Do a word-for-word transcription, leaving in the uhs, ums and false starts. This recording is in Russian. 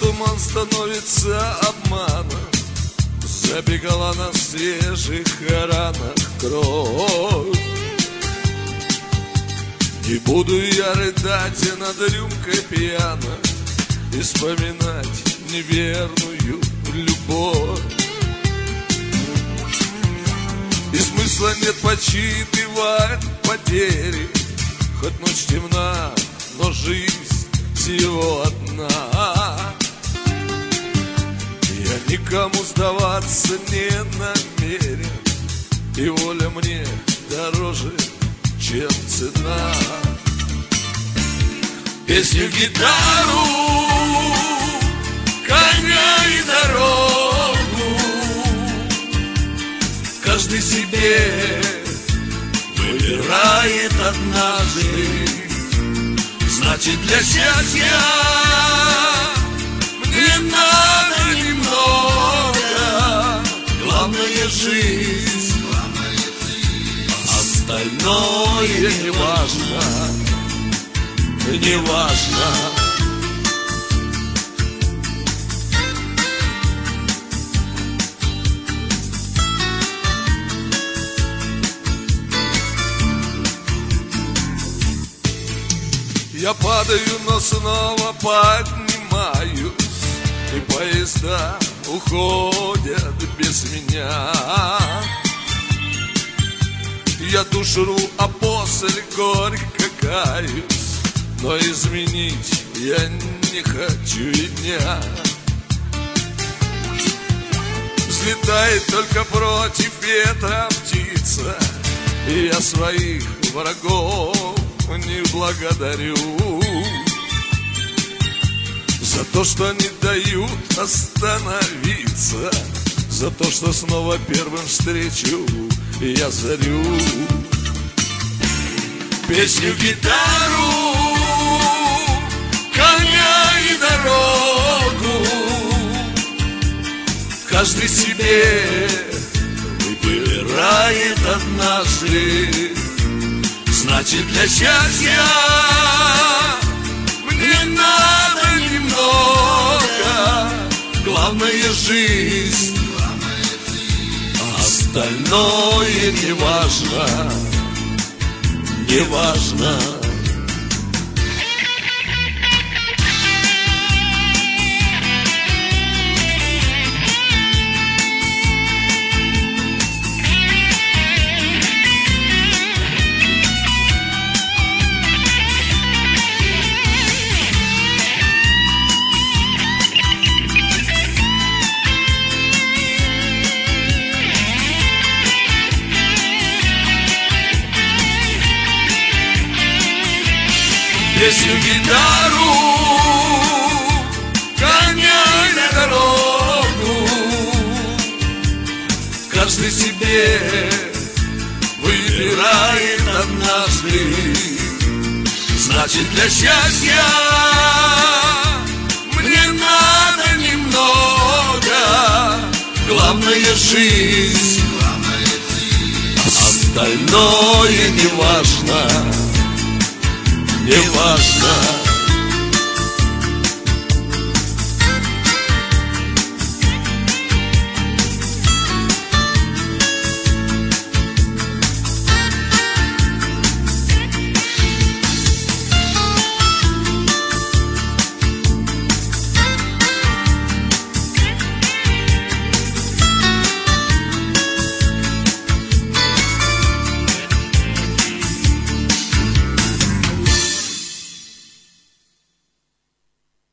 туман становится обманом, забегала на свежих ранах кровь. Не буду я рыдать над рюмкой пьяно и вспоминать неверную любовь. И смысла нет подсчитывать потери, хоть ночь темна, но жизнь всего одна. Я никому сдаваться не намерен, и воля мне дороже, чем цена. Песню, гитару, коня и дорогу каждый себе выбирает однажды. Значит, для счастья мне надо немного, главное жизнь, остальное не важно, не важно. Я падаю, но снова поднимаюсь, и поезда уходят без меня. Я душу рву, а после горько каюсь, но изменить я не хочу и дня. Взлетает только против ветра птица, и я своих врагов не благодарю за то, что не дают остановиться, за то, что снова первым встречу я зарю. Песню, гитару, коня и дорогу каждый себе выбирает однажды. Значит, для счастья мне надо немного, главное жизнь, остальное не важно, не важно. Песню, гитару, коня и дорогу каждый себе выбирает однажды. Значит, для счастья мне надо немного, главное жизнь, остальное не важно, не важно.